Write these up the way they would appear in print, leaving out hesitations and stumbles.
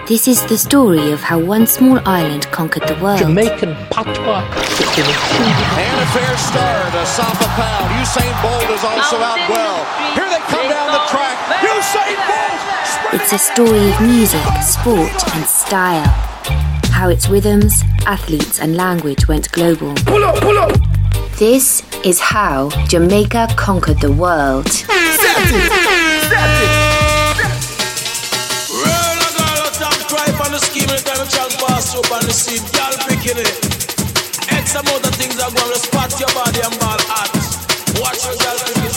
This is the story of how one small island conquered the world. Jamaican patois. And a fair start, Asafa Powell. Usain Bolt is also out well. Here they come down the track. Usain Bolt! It's a story of music, sport and style. How its rhythms, athletes and language went global. Pull up, pull up! This is how Jamaica conquered the world. On the scene, y'all picking it. X amount of things are going to spot your body and ball at. Watch your girl picking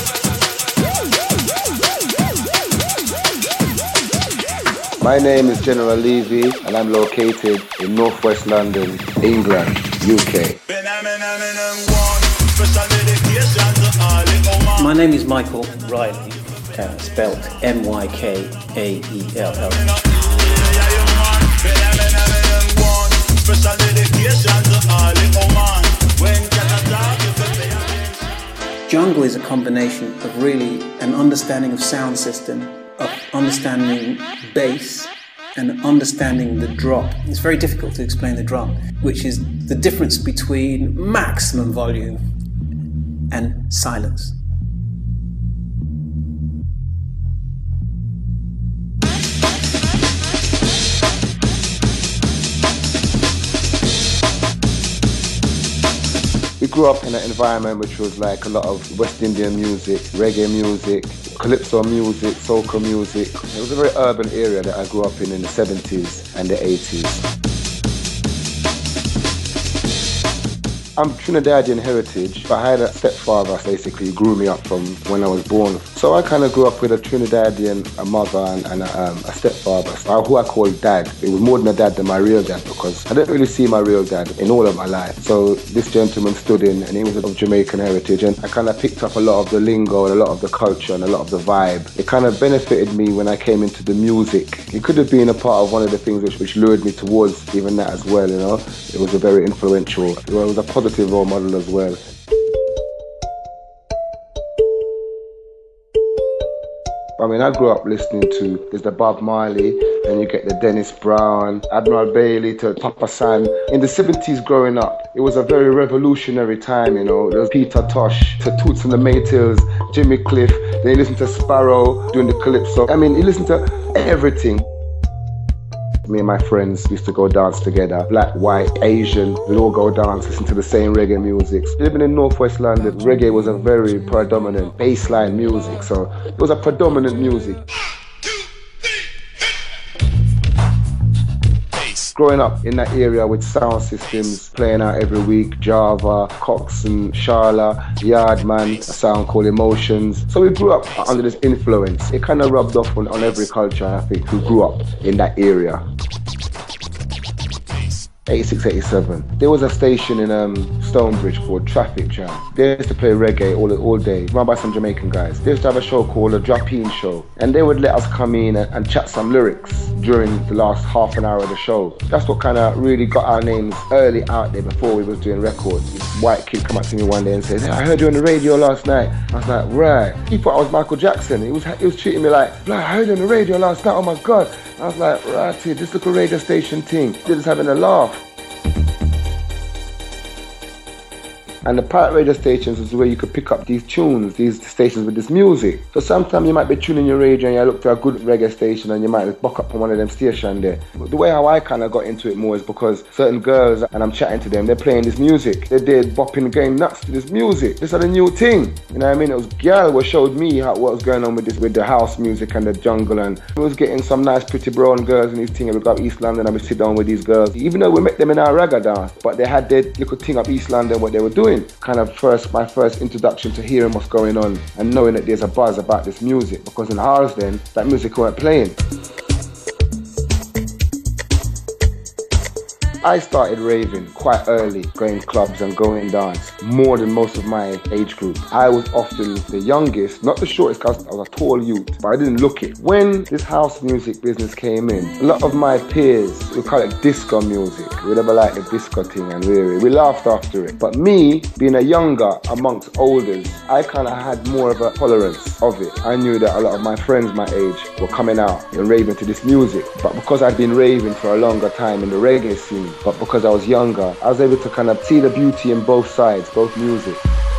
it. My name is General Levy and I'm located in northwest London, England, UK. My name is Michael Riley, spelled Mykaell. Jungle is a combination of really an understanding of sound system, of understanding bass, and understanding the drop. It's very difficult to explain the drop, which is the difference between maximum volume and silence. We grew up in an environment which was like a lot of West Indian music, reggae music, calypso music, soca music. It was a very urban area that I grew up in the 70s and the 80s. I'm Trinidadian heritage, but I had a stepfather basically who grew me up from when I was born. So I kind of grew up with a Trinidadian mother and a stepfather, who I call dad. It was more than a dad than my real dad because I didn't really see my real dad in all of my life. So this gentleman stood in and he was of Jamaican heritage and I kind of picked up a lot of the lingo and a lot of the culture and a lot of the vibe. It kind of benefited me when I came into the music. It could have been a part of one of the things which lured me towards even that as well, you know. It was a very influential, it was a positive role model as well. I mean, I grew up listening to, there's the Bob Marley, then you get the Dennis Brown, Admiral Bailey to Papa San. In the 70s growing up, it was a very revolutionary time, you know. There was Peter Tosh, to Toots and the Maytals, Jimmy Cliff, then you listen to Sparrow doing the calypso. I mean, you listen to everything. Me and my friends used to go dance together. Black, white, Asian, we'd all go dance, listen to the same reggae music. Living in northwest London, reggae was a very predominant bassline music, so it was a predominant music. Growing up in that area with sound systems playing out every week, Java, Coxsone, Sharla, Yardman, a sound called Emotions. So we grew up under this influence. It kind of rubbed off on every culture, I think, who grew up in that area. 86, 87. There was a station in Stonebridge called Traffic Jam. They used to play reggae all day, run by some Jamaican guys. They used to have a show called a Drop-In Show, and they would let us come in and chat some lyrics during the last half an hour of the show. That's what kind of really got our names early out there before we was doing records. This white kid come up to me one day and says, "Hey, I heard you on the radio last night." I was like, right. He thought I was Michael Jackson. He was treating me like, "I heard you on the radio last night, oh my God." I was like, right here, this little radio station thing. They're just having a laugh. And the pirate radio stations is where you could pick up these tunes, these stations with this music. So sometimes you might be tuning your radio and you look for a good reggae station and you might buck up on one of them stations there. But the way how I kind of got into it more is because certain girls, and I'm chatting to them, they're playing this music. They did bopping, going nuts to this music. This is a new thing. You know what I mean? It was girl who showed me what was going on with this, with the house music and the jungle, and we was getting some nice pretty brown girls in these things. We go up East London and we sit down with these girls. Even though we met them in our ragga dance, but they had their little thing up East London, what they were doing. Kind of my first introduction to hearing what's going on and knowing that there's a buzz about this music, because in ours then, that music weren't playing. I started raving quite early, going clubs and going dance, more than most of my age group. I was often the youngest, not the shortest, because I was a tall youth, but I didn't look it. When this house music business came in, a lot of my peers, we call it disco music. We never liked the disco thing, and we laughed after it. But me, being a younger amongst olders, I kind of had more of a tolerance of it. I knew that a lot of my friends my age were coming out and raving to this music. But because I'd been raving for a longer time in the reggae scene, but because I was younger, I was able to kind of see the beauty in both sides, both music.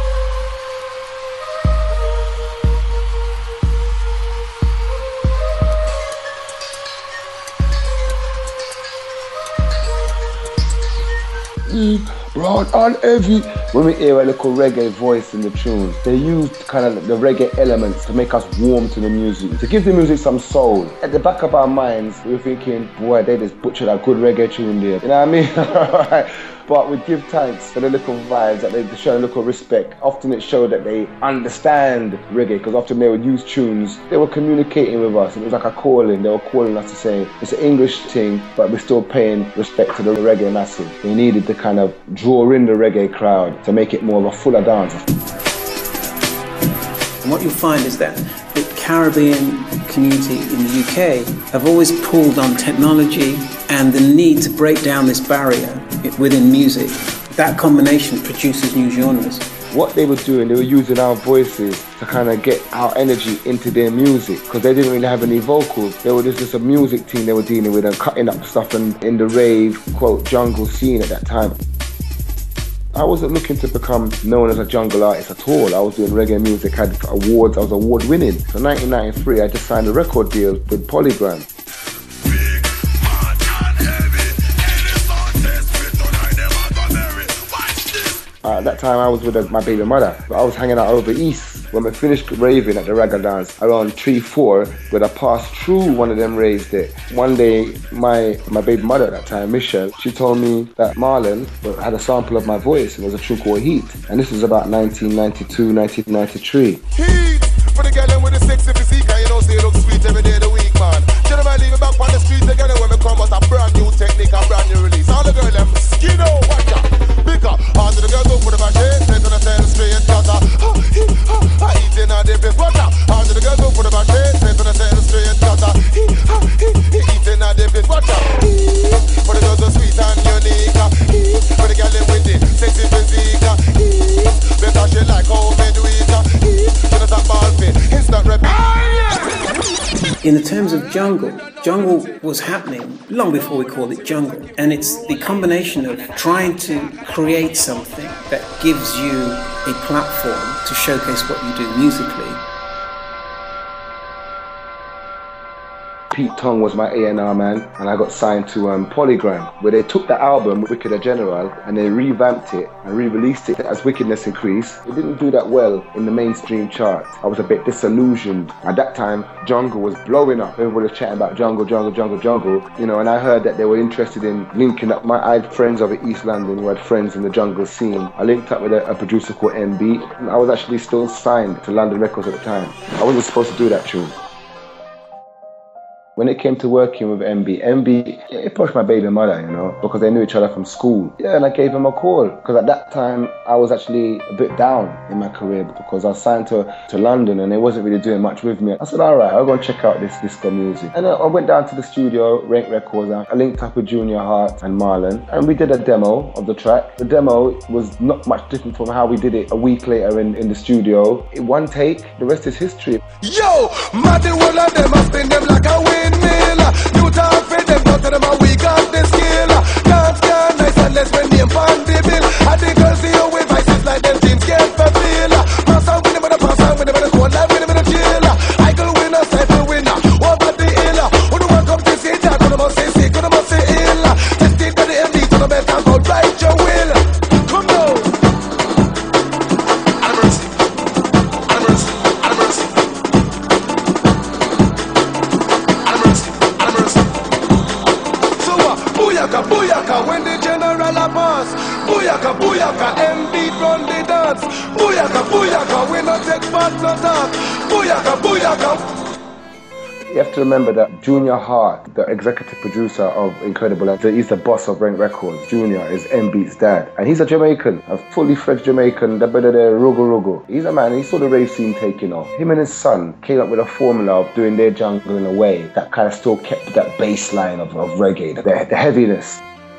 Broad and heavy. When we hear a little reggae voice in the tune, they used kind of the reggae elements to make us warm to the music, to give the music some soul. At the back of our minds, we were thinking, boy, they just butchered a good reggae tune there. You know what I mean? But we give thanks for the little vibes, that they show a little respect. Often it showed that they understand reggae, because often they would use tunes. They were communicating with us. It was like a calling. They were calling us to say, it's an English thing, but we're still paying respect to the reggae masses. They needed to kind of draw in the reggae crowd to make it more of a fuller dance. And what you'll find is that the Caribbean community in the UK have always pulled on technology and the need to break down this barrier within music. That combination produces new genres. What they were doing, they were using our voices to kind of get our energy into their music, because they didn't really have any vocals. They were just a music team they were dealing with and cutting up stuff in the rave, quote, jungle scene at that time. I wasn't looking to become known as a jungle artist at all. I was doing reggae music, had awards, I was award winning. So in 1993, I just signed a record deal with Polygram. At that time I was with my baby mother, but I was hanging out over east. When we finished raving at the Ragga Dance around 3-4, when I passed through one of them raves there, one day my baby mother at that time, Michelle, she told me that Marlon had a sample of my voice. It was a tune called Heat, and this was about 1992, 1993. Heat for the girl with the sexy physique, and you know say you look sweet every day of the week, man. Gentlemen, leave it back on the street together when we come with a brand new technique, a brand new release. All the girls them skin out, watch out. Bigger, all the girls go for the machine, straight on the tail, straight cutter. Eating a dip is water. All the girls go for the machine, straight on the tail, straight cutter. Eating a dip is water. For the girls so sweet and unique. For the girl with the sexy physique. Because she like how me do it. She does a ball fit, instant rep. In the terms of jungle, jungle was happening long before we called it jungle. And it's the combination of trying to create something that gives you a platform to showcase what you do musically. Pete Tong was my A&R man, and I got signed to Polygram, where they took the album Wickeder General and they revamped it and re-released it as Wickedness Increase. It didn't do that well in the mainstream chart. I was a bit disillusioned. At that time, jungle was blowing up. Everybody was chatting about jungle, you know, and I heard that they were interested in linking up. I had friends over East London who had friends in the jungle scene. I linked up with a producer called MB, and I was actually still signed to London Records at the time. I wasn't supposed to do that tune. When it came to working with MB, he pushed my baby mother, you know, because they knew each other from school. Yeah, and I gave him a call, because at that time I was actually a bit down in my career because I was signed to London and they wasn't really doing much with me. I said, all right, I'll go and check out this disco music. And I went down to the studio, Rank Records, I linked up with Junior Hart and Marlon, and we did a demo of the track. The demo was not much different from how we did it a week later in the studio. In one take, the rest is history. Yo, mad the whole of them, I spin them like a windmill. You talk for them, go to them and we got the skill. Dance can nice and let's when name on the bill. And the girls see you with vices like them teams get fulfilled. Pass out with them and pass out with them and the cold life with them and the chill. I could win a cycle winner, over the hill. Who the one come to see that, who the must say sick, who the must say ill. Just take to the MD to the best and go right your will. Come now. And mercy, and mercy, and mercy. Booyaka, when the general a pass. Booyaka, booyaka, MB run the dance. Booyaka, booyaka, we no take part, no talk. Booyaka, booyaka. You have to remember that Junior Hart, the executive producer of Incredible, he's the boss of Rank Records. Junior is M-Beat's dad. And he's a Jamaican, a fully fledged Jamaican, the Rugu. He's a man, he saw the rave scene taking off. Him and his son came up with a formula of doing their jungle in a way that kind of still kept that bass line of reggae, the heaviness.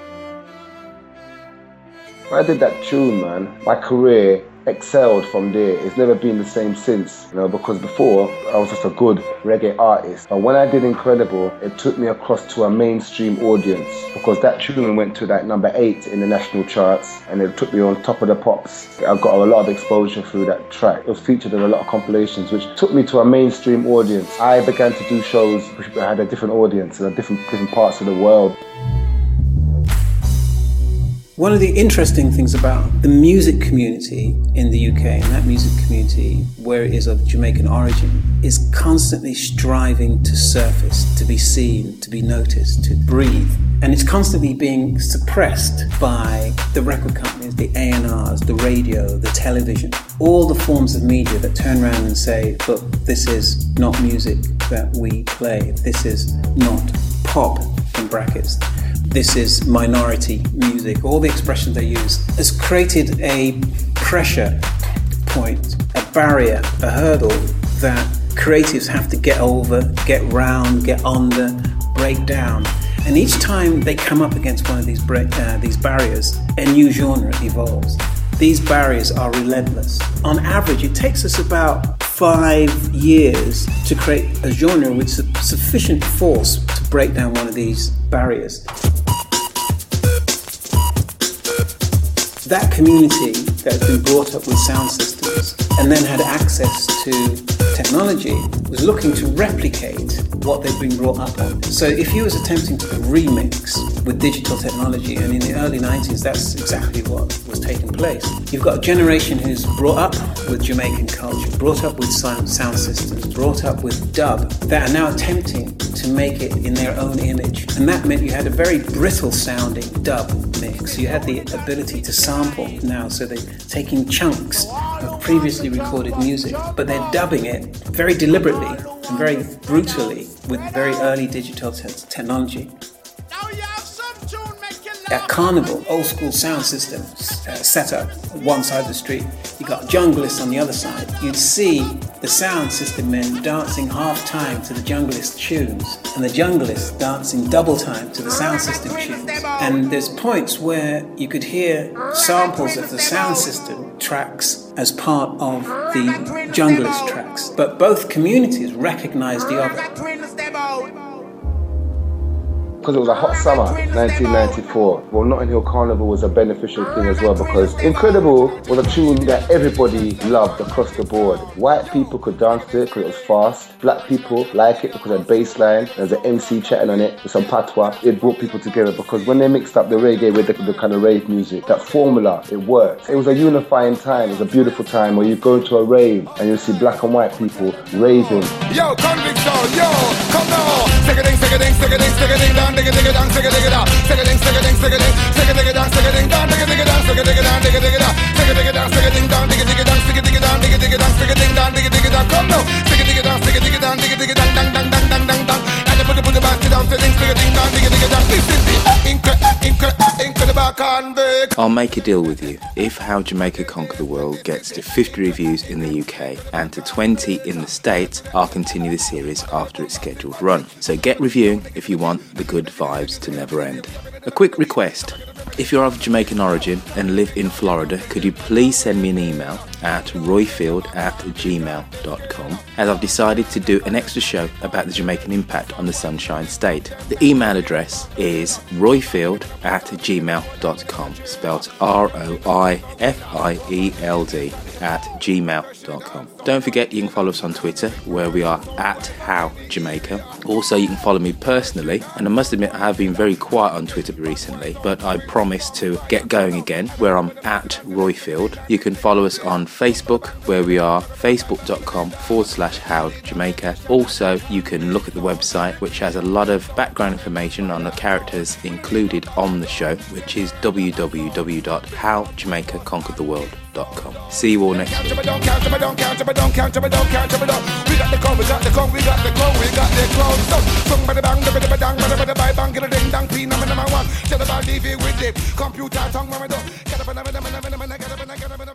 When I did that tune, man, my career excelled from there. It's never been the same since, because before I was just a good reggae artist. But when I did Incredible, it took me across to a mainstream audience, because that tune went to like number 8 in the national charts, and it took me on top of the pops. I got a lot of exposure through that track. It was featured in a lot of compilations, which took me to a mainstream audience. I began to do shows which had a different audience in different parts of the world. One of the interesting things about the music community in the UK, and that music community where it is of Jamaican origin, is constantly striving to surface, to be seen, to be noticed, to breathe. And it's constantly being suppressed by the record companies, the A&Rs, the radio, the television, all the forms of media that turn around and say, look, this is not music that we play. This is not pop, in brackets. This is minority music. All the expressions they use has created a pressure point, a barrier, a hurdle that creatives have to get over, get round, get under, break down. And each time they come up against one of these barriers, a new genre evolves. These barriers are relentless. On average, it takes us about 5 years to create a genre with sufficient force to break down one of these barriers. That community that has been brought up with sound systems and then had access to technology was looking to replicate what they've been brought up on. So if you was attempting to remix with digital technology, and in the early 90s that's exactly what was taking place, you've got a generation who's brought up with Jamaican culture, brought up with sound systems, brought up with dub, that are now attempting to make it in their own image. And that meant you had a very brittle sounding dub mix. You had the ability to sample now, so they're taking chunks of previously recorded music, but they're dubbing it very deliberately and very brutally with very early digital technology. At Carnival, old school sound system set up one side of the street. You got junglists on the other side. You'd see the sound system men dancing half time to the junglist tunes, and the junglists dancing double time to the sound system tunes. And there's points where you could hear samples of the sound system tracks as part of the junglist tracks. But both communities recognized the other. Because it was a hot summer, 1994. Well, Notting Hill Carnival was a beneficial thing as well, because Incredible was a tune that everybody loved across the board. White people could dance to it because it was fast. Black people like it because of the bass line. There's an MC chatting on it with some patois. It brought people together because when they mixed up the reggae with the kind of rave music, that formula, it worked. It was a unifying time. It was a beautiful time where you go to a rave and you see black and white people raving. Yo, convict sound, yo, come now. Stick-a-ding, stick-a-ding, stick-a-ding, stick-a-ding down, digga-digga down, stick-a-digga down, stick-a-ding, stick-a-ding, stick-a-ding, stick-a-digga down, stick-a-ding down, digga-digga down, stick-a-digga down, digga-digga down, stick-a-digga down, stick-a-ding down, digga-digga down, stick-a-digga down, digga-digga down, stick-a-ding down, digga-digga down, come now. Stick-a-digga down, stick-a-digga down, digga-digga down, dang, dang, dang, dang, dang, dang. And then put the basket down, stick-a-ding down, digga-digga down. This is the Incredible Convict. I'll make a deal with you. If How Jamaica Conquered the World gets to 50 reviews in the UK and to 20 in the States, I'll continue the series after its scheduled run. So get reviewing if you want the good vibes to never end. A quick request. If you're of Jamaican origin and live in Florida, could you please send me an email at royfield@gmail.com, as I've decided to do an extra show about the Jamaican impact on the Sunshine State. The email address is royfield@gmail.com, spelled ROIFIELD @gmail.com. Don't forget you can follow us on Twitter, where we are @HowJamaica. Also, you can follow me personally, and I must admit I have been very quiet on Twitter recently, but I promise to get going again, where I'm @Royfield. You can follow us on Facebook, where we are facebook.com/HowJamaica. Also, you can look at the website, which has a lot of background information on the characters included on the show, which is www.howjamaicaconqueredtheworld.com. See you all next week. We got the code, we got the code, we got the code, we got the code. Sung by the bang, by the bang, by the bang, bang, get a ding dang, pin, number one. Tell about leave it with the computer tongue, get up and